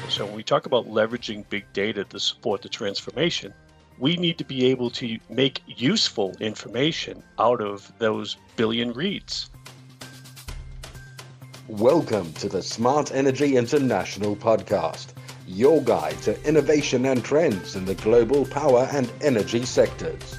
So when we talk about leveraging big data to support the transformation, we need to be able to make useful information out of those billion reads. Welcome to the Smart Energy International podcast, your guide to innovation and trends in the global power and energy sectors.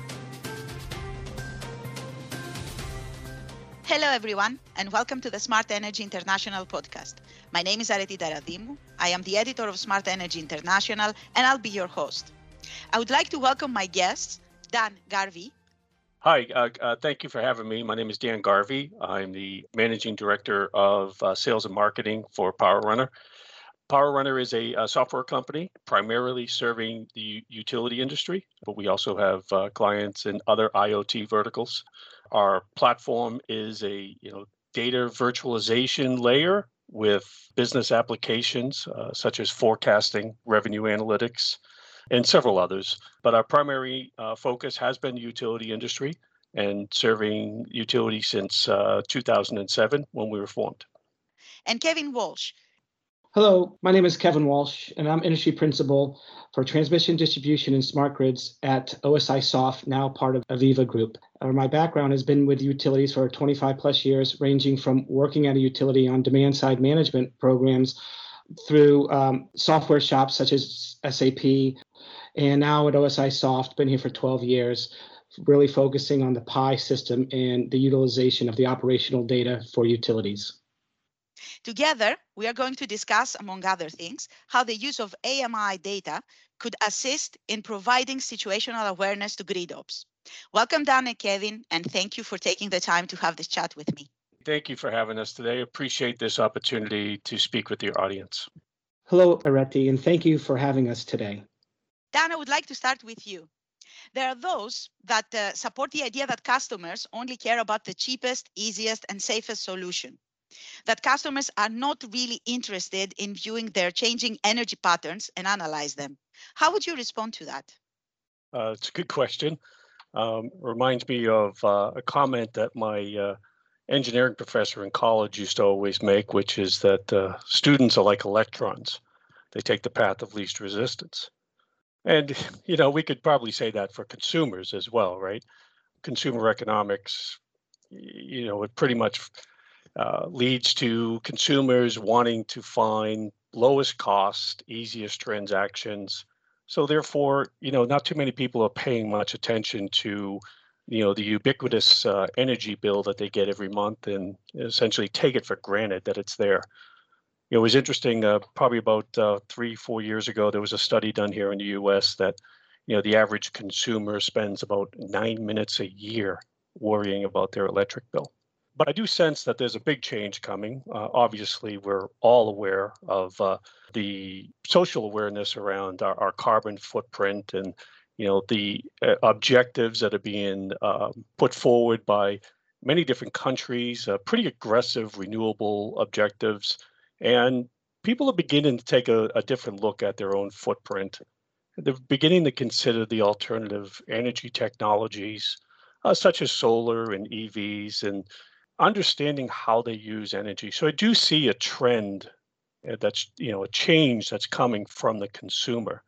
Hello, everyone, and welcome to the Smart Energy International podcast. My name is Areti Daradimu. I am the editor of Smart Energy International, and I'll be your host. I would like to welcome my guests, Dan Garvey. Hi, thank you for having me. My name is Dan Garvey. I'm the Managing Director of Sales and Marketing for PowerRunner. PowerRunner is a software company primarily serving the utility industry, but we also have clients in other IoT verticals. Our platform is a data virtualization layer with business applications such as forecasting, revenue analytics, and several others. But our primary focus has been the utility industry and serving utility since 2007 when we were formed. And Kevin Walsh. Hello, my name is Kevin Walsh, and I'm Industry Principal for Transmission, Distribution, and Smart Grids at OSIsoft, now part of AVEVA Group. My background has been with utilities for 25 plus years, ranging from working at a utility on demand-side management programs through software shops such as SAP, and now at OSIsoft, been here for 12 years, really focusing on the PI system and the utilization of the operational data for utilities. Together, we are going to discuss, among other things, how the use of AMI data could assist in providing situational awareness to grid ops. Welcome, Dan and Kevin, and thank you for taking the time to have this chat with me. Thank you for having us today. Appreciate this opportunity to speak with your audience. Hello, Areti, and thank you for having us today. Dan, I would like to start with you. There are those that support the idea that customers only care about the cheapest, easiest, and safest solution. That customers are not really interested in viewing their changing energy patterns and analyze them. How would you respond to that? It's a good question. Reminds me of a comment that my engineering professor in college used to always make, which is that students are like electrons. They take the path of least resistance. And, we could probably say that for consumers as well, right? Consumer economics, it pretty much leads to consumers wanting to find lowest cost, easiest transactions. So therefore, not too many people are paying much attention to, the ubiquitous energy bill that they get every month and essentially take it for granted that it's there. It was interesting, probably about 3-4 years ago, there was a study done here in the US that, the average consumer spends about 9 minutes a year worrying about their electric bill. But I do sense that there's a big change coming. Obviously, we're all aware of the social awareness around our carbon footprint and, the objectives that are being put forward by many different countries, pretty aggressive renewable objectives. And people are beginning to take a different look at their own footprint. They're beginning to consider the alternative energy technologies, such as solar and EVs, and understanding how they use energy. So I do see a trend that's, a change that's coming from the consumer.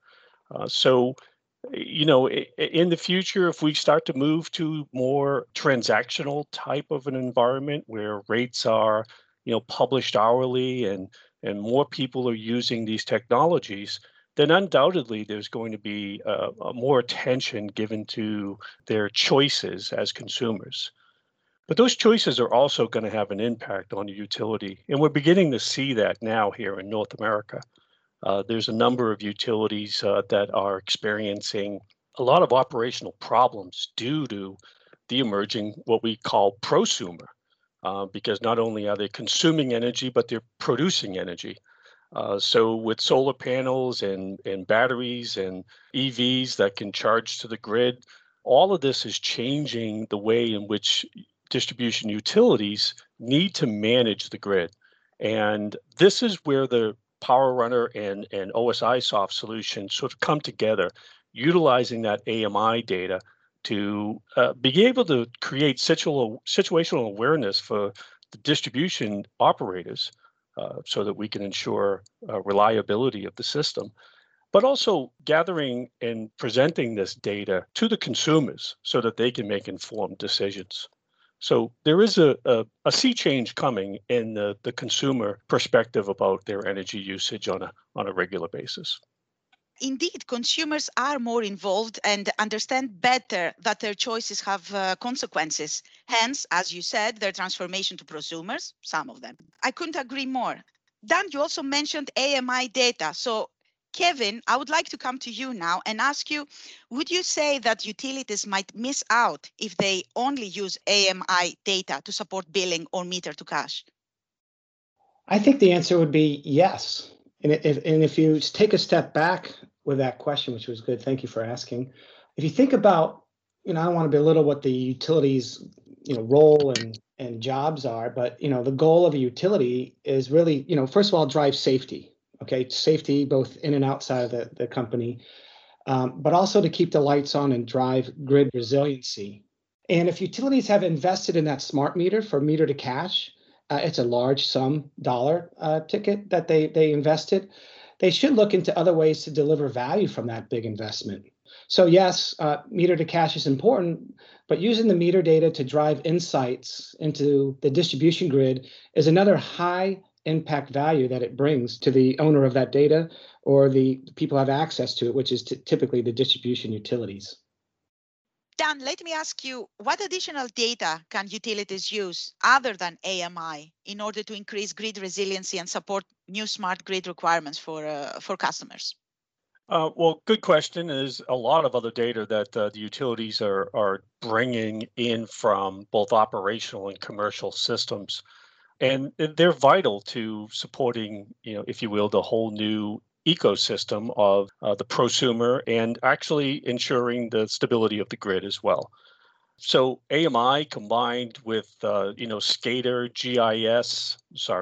In the future, if we start to move to more transactional type of an environment where rates are, published hourly and more people are using these technologies, then undoubtedly there's going to be more attention given to their choices as consumers. But those choices are also going to have an impact on the utility. And we're beginning to see that now here in North America. There's a number of utilities that are experiencing a lot of operational problems due to the emerging what we call prosumer, because not only are they consuming energy, but they're producing energy. So with solar panels and batteries and EVs that can charge to the grid, all of this is changing the way in which distribution utilities need to manage the grid. And this is where the PowerRunner and OSIsoft solutions sort of come together, utilizing that AMI data to be able to create situational awareness for the distribution operators so that we can ensure reliability of the system, but also gathering and presenting this data to the consumers so that they can make informed decisions. So there is a sea change coming in the consumer perspective about their energy usage on a regular basis. Indeed, consumers are more involved and understand better that their choices have consequences. Hence, as you said, their transformation to prosumers, some of them. I couldn't agree more. Dan, you also mentioned AMI data. So, Kevin, I would like to come to you now and ask you, would you say that utilities might miss out if they only use AMI data to support billing or meter to cash? I think the answer would be yes. And if you take a step back with that question, which was good, thank you for asking. If you think about, I don't want to belittle what the utilities, role and jobs are, but the goal of a utility is really, first of all, drive safety. Okay, safety both in and outside of the company, but also to keep the lights on and drive grid resiliency. And if utilities have invested in that smart meter for meter to cash, it's a large sum dollar ticket that they invested. They should look into other ways to deliver value from that big investment. So yes, meter to cash is important, but using the meter data to drive insights into the distribution grid is another high impact value that it brings to the owner of that data or the people who have access to it, which is typically the distribution utilities. Dan, let me ask you, what additional data can utilities use other than AMI in order to increase grid resiliency and support new smart grid requirements for customers? Well, good question. There's a lot of other data that the utilities are bringing in from both operational and commercial systems. And they're vital to supporting, if you will, the whole new ecosystem of the prosumer and actually ensuring the stability of the grid as well. So AMI combined with, SCADA, GIS,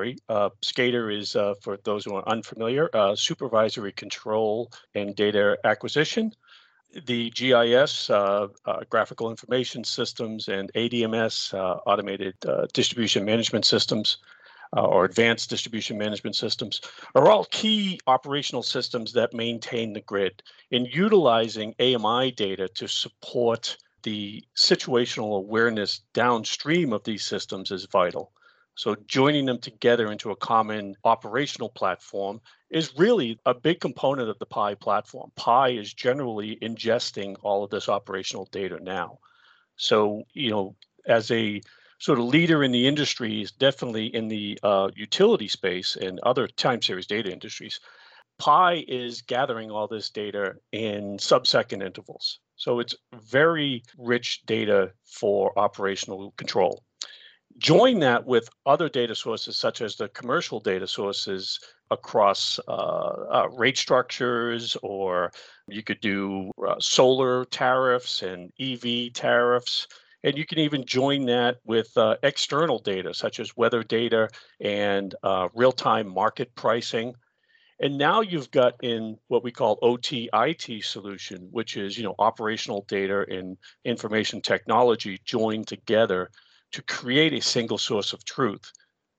SCADA is, for those who are unfamiliar, supervisory control and data acquisition. The GIS, graphical information systems, and ADMS, automated distribution management systems, or advanced distribution management systems, are all key operational systems that maintain the grid. In utilizing AMI data to support the situational awareness downstream of these systems is vital. So joining them together into a common operational platform is really a big component of the PI platform. PI is generally ingesting all of this operational data now. So, as a sort of leader in the industry, is definitely in the utility space and other time series data industries, PI is gathering all this data in sub-second intervals. So it's very rich data for operational control. Join that with other data sources, such as the commercial data sources across rate structures, or you could do solar tariffs and EV tariffs. And you can even join that with external data, such as weather data and real-time market pricing. And now you've got in what we call OT-IT solution, which is, operational data and information technology joined together to create a single source of truth.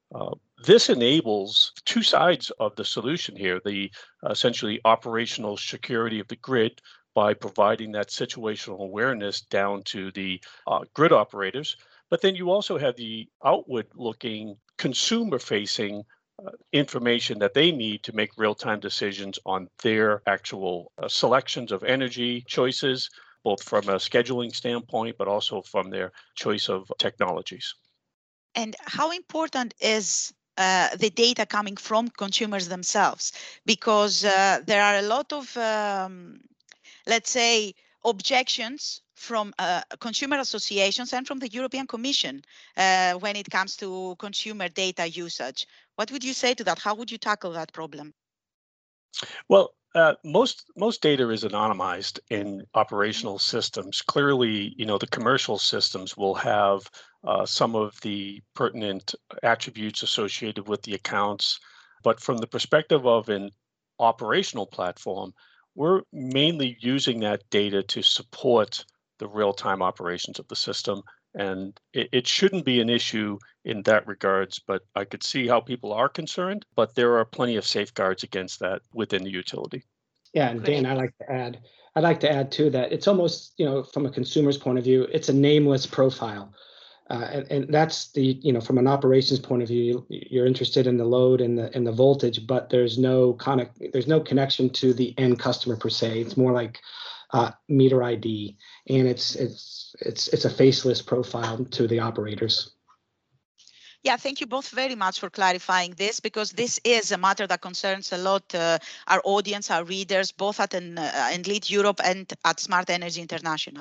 This enables two sides of the solution here, the essentially operational security of the grid by providing that situational awareness down to the grid operators. But then you also have the outward-looking, consumer-facing information that they need to make real-time decisions on their actual selections of energy choices, both from a scheduling standpoint, but also from their choice of technologies. And how important is the data coming from consumers themselves? Because there are a lot of, let's say, objections from consumer associations and from the European Commission when it comes to consumer data usage. What would you say to that? How would you tackle that problem? Well, most data is anonymized in operational systems. Clearly, the commercial systems will have some of the pertinent attributes associated with the accounts. But from the perspective of an operational platform, we're mainly using that data to support the real-time operations of the system And it shouldn't be an issue in that regards, but I could see how people are concerned, but there are plenty of safeguards against that within the utility. Yeah, and Dan, I'd like to add too that it's almost, from a consumer's point of view, it's a nameless profile. And that's from an operations point of view, you're interested in the load and the voltage, but there's no connection to the end customer per se. It's more like meter ID, and it's a faceless profile to the operators. Yeah, thank you both very much for clarifying this, because this is a matter that concerns a lot our audience, our readers, both at Enlit Europe and at Smart Energy International.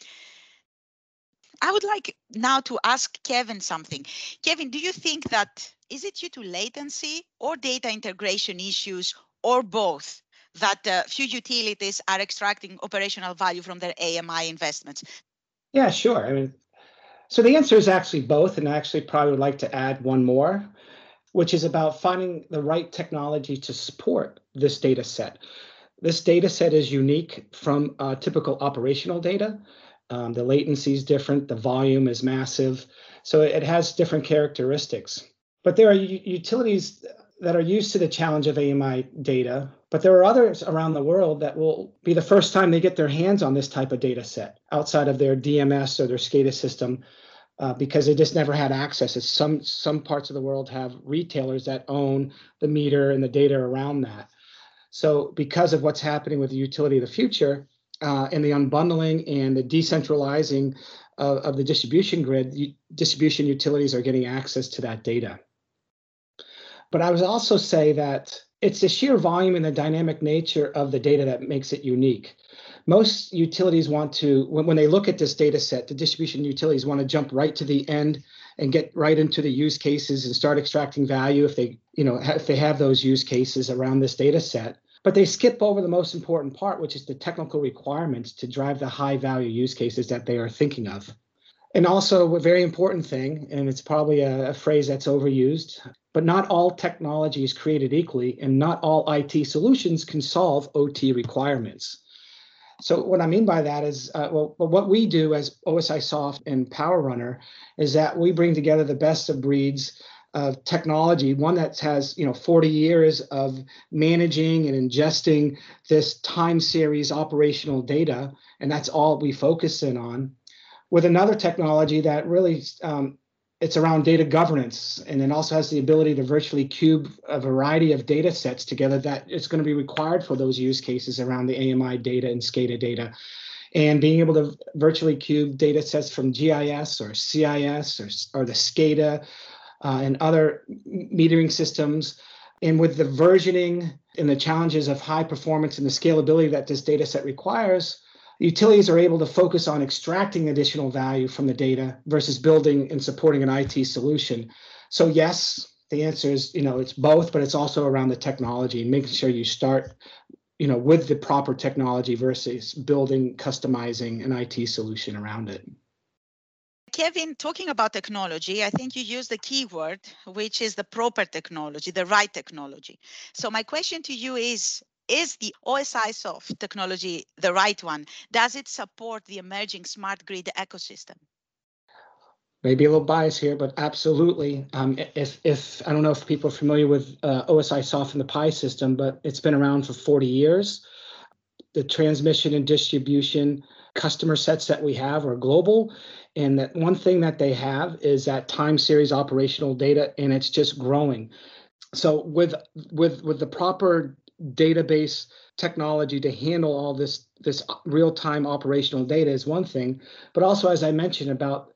I would like now to ask Kevin something. Kevin, do you think that is it due to latency or data integration issues or both that few utilities are extracting operational value from their AMI investments? Yeah, sure. So the answer is actually both, and I actually probably would like to add one more, which is about finding the right technology to support this data set. This data set is unique from typical operational data. The latency is different, the volume is massive, so it has different characteristics. But there are utilities that are used to the challenge of AMI data, but there are others around the world that will be the first time they get their hands on this type of data set outside of their DMS or their SCADA system, because they just never had access. Some parts of the world have retailers that own the meter and the data around that. So because of what's happening with the utility of the future, and the unbundling and the decentralizing of the distribution grid, distribution utilities are getting access to that data. But I would also say that it's the sheer volume and the dynamic nature of the data that makes it unique. Most utilities want to, when they look at this data set, the distribution utilities want to jump right to the end and get right into the use cases and start extracting value if they have those use cases around this data set. But they skip over the most important part, which is the technical requirements to drive the high value use cases that they are thinking of. And also a very important thing, and it's probably a phrase that's overused, but not all technology is created equally, and not all IT solutions can solve OT requirements. So what I mean by that is, what we do as OSIsoft and PowerRunner is that we bring together the best of breeds of technology, one that has 40 years of managing and ingesting this time series operational data, and that's all we focus in on, with another technology that really it's around data governance, and it also has the ability to virtually cube a variety of data sets together that is going to be required for those use cases around the AMI data and SCADA data. And being able to virtually cube data sets from GIS or CIS or the SCADA and other metering systems. And with the versioning and the challenges of high performance and the scalability that this data set requires, utilities are able to focus on extracting additional value from the data versus building and supporting an IT solution. So yes, the answer is, it's both, but it's also around the technology and making sure you start, with the proper technology versus building, customizing an IT solution around it. Kevin, talking about technology, I think you used the keyword, which is the proper technology, the right technology. So my question to you is the OSIsoft technology the right one? Does it support the emerging smart grid ecosystem? Maybe a little bias here, but absolutely. If I don't know if people are familiar with OSIsoft and the PI system, but it's been around for 40 years. The transmission and distribution customer sets that we have are global, and that one thing that they have is that time series operational data, and it's just growing. So with the proper database technology to handle all this real-time operational data is one thing, but also, as I mentioned, about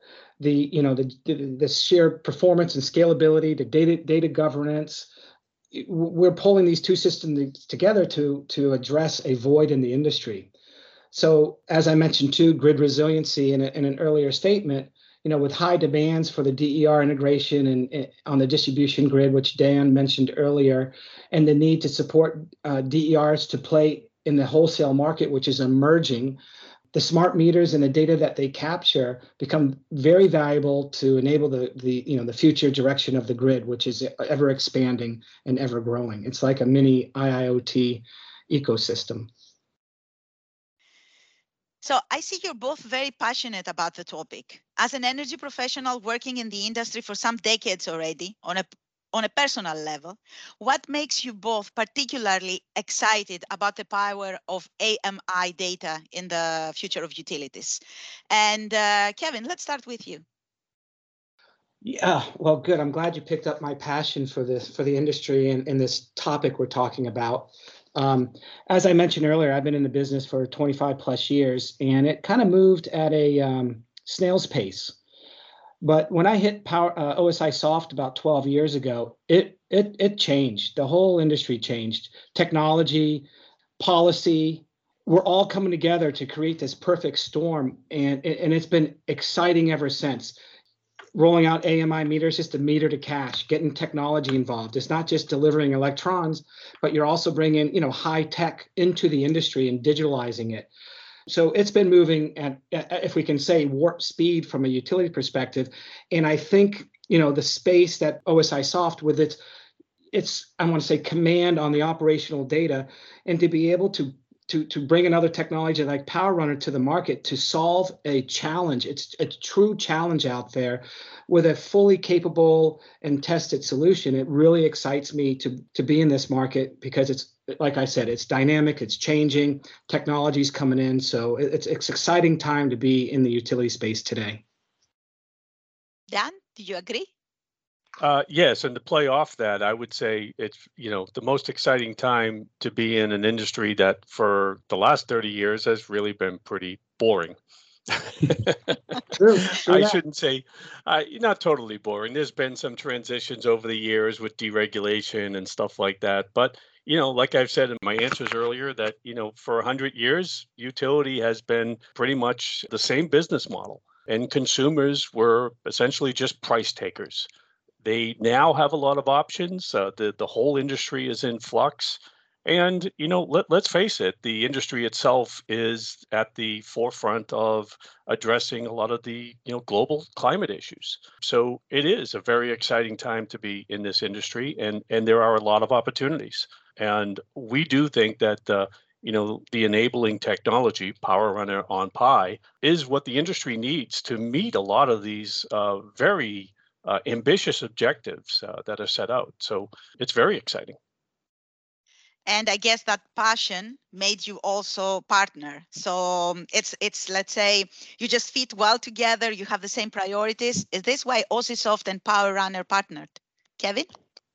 the sheer performance and scalability, the data governance. We're pulling these two systems together to address a void in the industry. So as I mentioned too, grid resiliency in an earlier statement, with high demands for the DER integration and on the distribution grid, which Dan mentioned earlier, and the need to support DERs to play in the wholesale market, which is emerging, the smart meters and the data that they capture become very valuable to enable the future direction of the grid, which is ever expanding and ever growing. It's like a mini IIoT ecosystem. So I see you're both very passionate about the topic. As an energy professional working in the industry for some decades already on a personal level, what makes you both particularly excited about the power of AMI data in the future of utilities? And Kevin, let's start with you. Yeah, well, good. I'm glad you picked up my passion for the industry and this topic we're talking about. As I mentioned earlier, I've been in the business for 25 plus years, and it kind of moved at a snail's pace. But when I hit OSI Soft about 12 years ago, it changed. The whole industry changed. Technology, policy, we're all coming together to create this perfect storm, and it's been exciting ever since. Rolling out AMI meters, just a meter to cash, getting technology involved. It's not just delivering electrons, but you're also bringing, high tech into the industry and digitalizing it. So it's been moving at, if we can say, warp speed from a utility perspective. And I think, the space that OSI Soft with its I want to say command on the operational data, and to be able to bring another technology like PowerRunner to the market to solve a challenge. It's a true challenge out there with a fully capable and tested solution. It really excites me to be in this market because it's, like I said, it's dynamic, it's changing, technology's coming in. So it's exciting time to be in the utility space today. Dan, do you agree? Yes, and to play off that, I would say it's, the most exciting time to be in an industry that for the last 30 years has really been pretty boring. True I shouldn't say not totally boring. There's been some transitions over the years with deregulation and stuff like that. But, like I've said in my answers earlier, that, for 100 years, utility has been pretty much the same business model. And consumers were essentially just price takers. They now have a lot of options. The whole industry is in flux. And, let's face it, the industry itself is at the forefront of addressing a lot of the, global climate issues. So it is a very exciting time to be in this industry, and there are a lot of opportunities. And we do think that, the enabling technology, PowerRunner on Pi, is what the industry needs to meet a lot of these very ambitious objectives that are set out. So it's very exciting. And I guess that passion made you also partner. So it's let's say you just fit well together. You have the same priorities. Is this why OSIsoft and PowerRunner partnered? Kevin?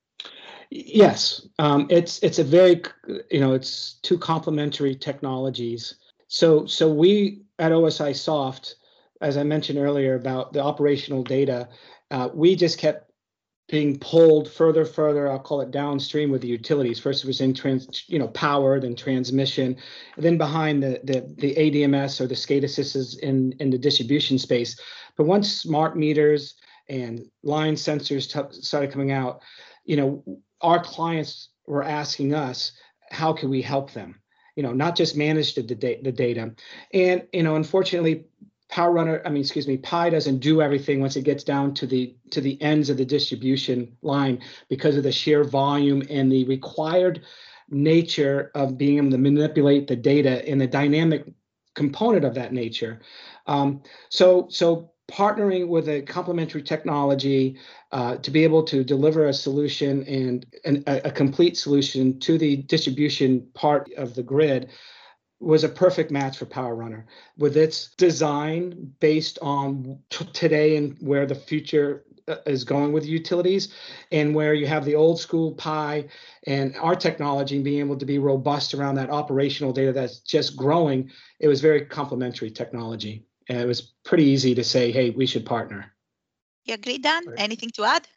Yes, it's a very, it's two complementary technologies. So we at OSI Soft, as I mentioned earlier about the operational data, we just kept being pulled further, I'll call it downstream with the utilities. First it was in power, then transmission, and then behind the ADMS or the SCADA systems in the distribution space. But once smart meters and line sensors started coming out, our clients were asking us, how can we help them? Not just manage the data. And, unfortunately, Pi doesn't do everything once it gets down to the ends of the distribution line because of the sheer volume and the required nature of being able to manipulate the data and the dynamic component of that nature. So partnering with a complementary technology to be able to deliver a solution and a complete solution to the distribution part of the grid was a perfect match for PowerRunner with its design based on today and where the future is going with utilities, and where you have the old school Pi and our technology being able to be robust around that operational data that's just growing. It was very complementary technology, and it was pretty easy to say, hey, we should partner. You agree, Dan? Right. Anything to add?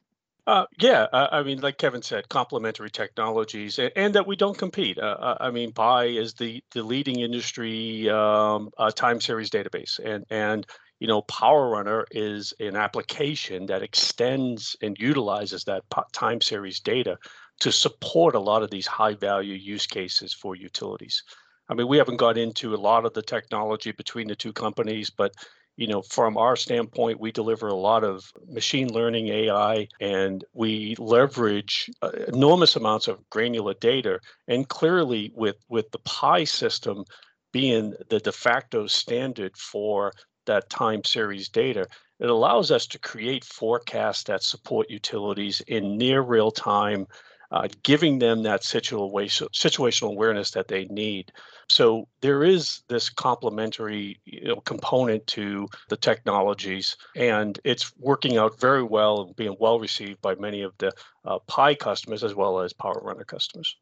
Like Kevin said, complementary technologies, and that we don't compete. Pi is the leading industry time series database, and PowerRunner is an application that extends and utilizes that time series data to support a lot of these high value use cases for utilities. We haven't got into a lot of the technology between the two companies, but from our standpoint, we deliver a lot of machine learning AI, and we leverage enormous amounts of granular data. And clearly with the Pi system, being the de facto standard for that time series data, it allows us to create forecasts that support utilities in near real time, giving them that situational awareness that they need. So there is this complementary component to the technologies, and it's working out very well and being well received by many of the Pi customers as well as PowerRunner customers.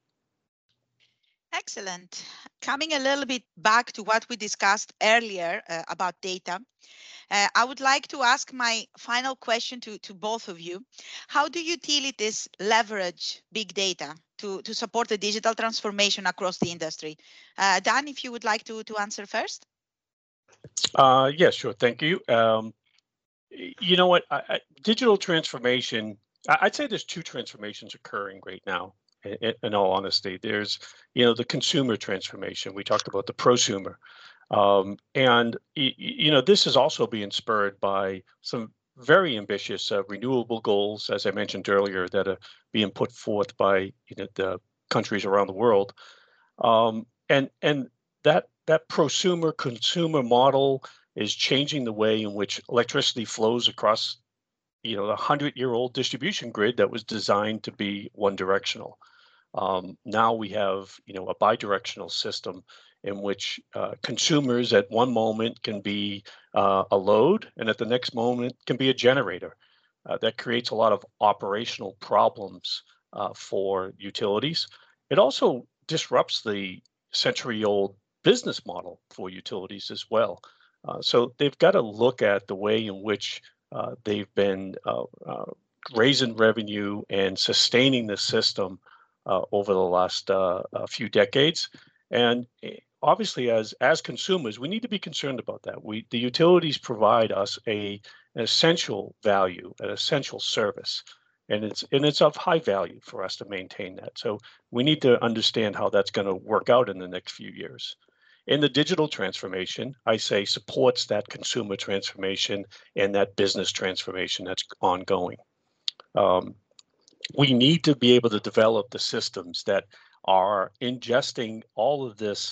Excellent. Coming a little bit back to what we discussed earlier about data, I would like to ask my final question to both of you. How do utilities leverage big data to support the digital transformation across the industry? Dan, if you would like to answer first. Yeah, sure. Thank you. You know what? Digital transformation, I'd say there's two transformations occurring right now. In all honesty, there's, the consumer transformation. We talked about the prosumer. And, this is also being spurred by some very ambitious renewable goals, as I mentioned earlier, that are being put forth by, the countries around the world. And that prosumer consumer model is changing the way in which electricity flows across, the 100-year-old distribution grid that was designed to be one directional. Now we have, a bidirectional system in which consumers at one moment can be a load and at the next moment can be a generator. That creates a lot of operational problems for utilities. It also disrupts the century-old business model for utilities as well. So they've got to look at the way in which they've been raising revenue and sustaining the system over the last few decades. And obviously, as consumers, we need to be concerned about that. The utilities provide us an essential value, an essential service, and it's of high value for us to maintain that. So we need to understand how that's going to work out in the next few years. And the digital transformation, I say, supports that consumer transformation and that business transformation that's ongoing. We need to be able to develop the systems that are ingesting all of this,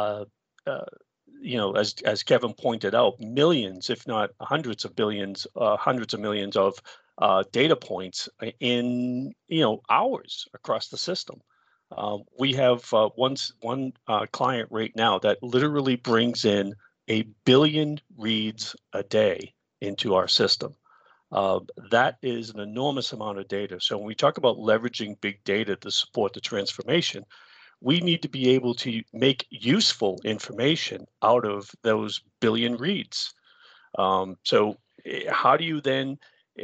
as Kevin pointed out, millions, if not hundreds of millions of data points in, hours across the system. We have one client right now that literally brings in 1 billion reads a day into our system. That is an enormous amount of data. So when we talk about leveraging big data to support the transformation, we need to be able to make useful information out of those billion reads. So how do you then,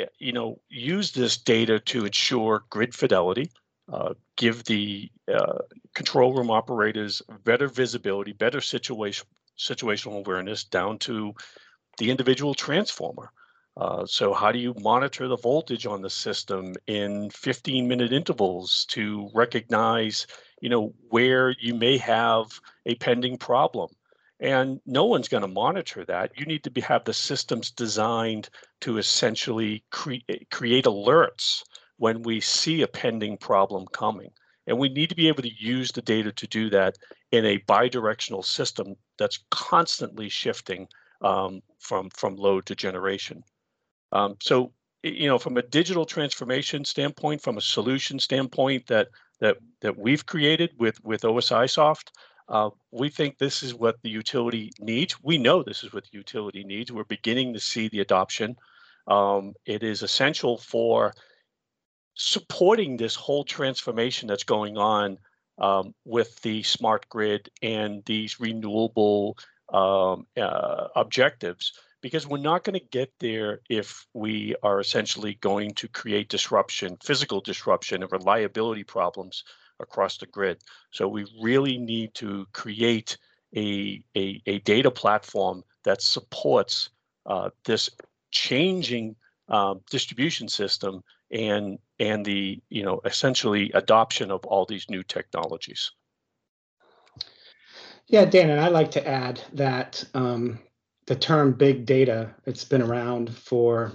use this data to ensure grid fidelity, give the control room operators better visibility, better situational awareness down to the individual transformer? So how do you monitor the voltage on the system in 15-minute intervals to recognize, where you may have a pending problem? And no one's going to monitor that. You need to have the systems designed to essentially create alerts when we see a pending problem coming. And we need to be able to use the data to do that in a bidirectional system that's constantly shifting from load to generation. So, from a digital transformation standpoint, from a solution standpoint that we've created with OSIsoft, we think this is what the utility needs. We know this is what the utility needs. We're beginning to see the adoption. It is essential for supporting this whole transformation that's going on with the smart grid and these renewable objectives, because we're not going to get there if we are essentially going to create disruption, physical disruption and reliability problems across the grid. So we really need to create a data platform that supports this changing distribution system and the essentially adoption of all these new technologies. Yeah, Dan, and I'd like to add that the term big data, it's been around for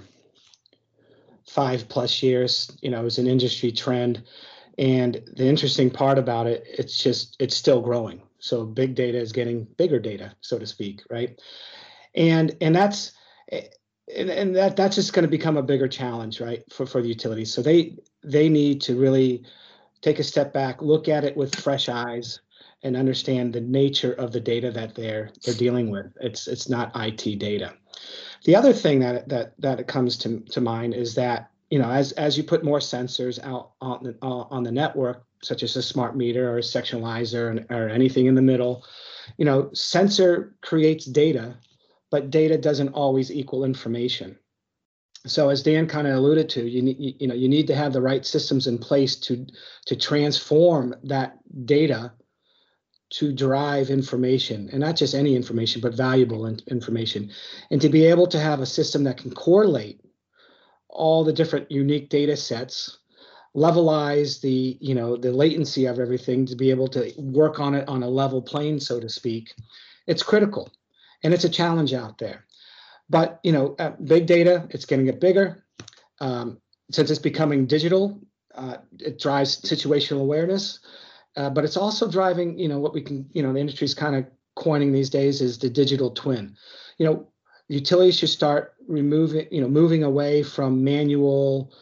5+ years. It's an industry trend. And the interesting part about it, it's still growing. So big data is getting bigger data, so to speak, right? And that's just going to become a bigger challenge, right, for the utilities. So they need to really take a step back, look at it with fresh eyes, and understand the nature of the data that they're dealing with. It's not IT data. The other thing that comes to mind is that, you know, as you put more sensors out on the network, such as a smart meter or a sectionalizer or anything in the middle, you know, sensor creates data, but data doesn't always equal information. So as Dan kind of alluded to, you need to have the right systems in place to transform that data to derive information, and not just any information, but valuable information, and to be able to have a system that can correlate all the different unique data sets, levelize the latency of everything, to be able to work on it on a level plane, so to speak. It's critical, and it's a challenge out there. But, you know, big data, it's going to get bigger. Since it's becoming digital, it drives situational awareness. But it's also driving, you know, what we can, you know, the industry's kind of coining these days is the digital twin. You know, utilities should start moving away from manual,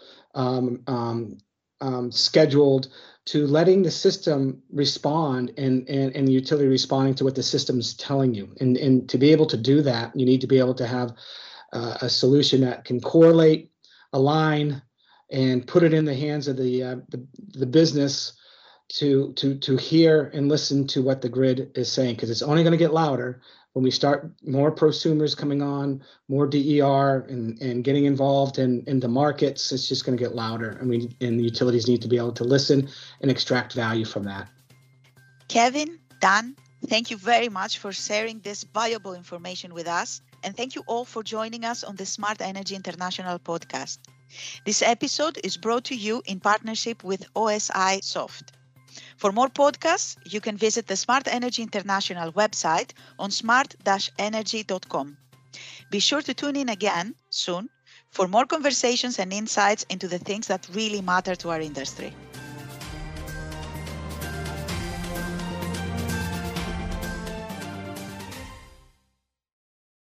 scheduled, to letting the system respond and the utility responding to what the system's telling you. And to be able to do that, you need to be able to have a solution that can correlate, align, and put it in the hands of the business to hear and listen to what the grid is saying, because it's only going to get louder when we start more prosumers coming on, more DER, and getting involved in the markets. It's just going to get louder, and the utilities need to be able to listen and extract value from that. Kevin, Dan, thank you very much for sharing this valuable information with us, and thank you all for joining us on the Smart Energy International podcast. This episode is brought to you in partnership with OSI Soft. For more podcasts, you can visit the Smart Energy International website on smart-energy.com. Be sure to tune in again soon for more conversations and insights into the things that really matter to our industry.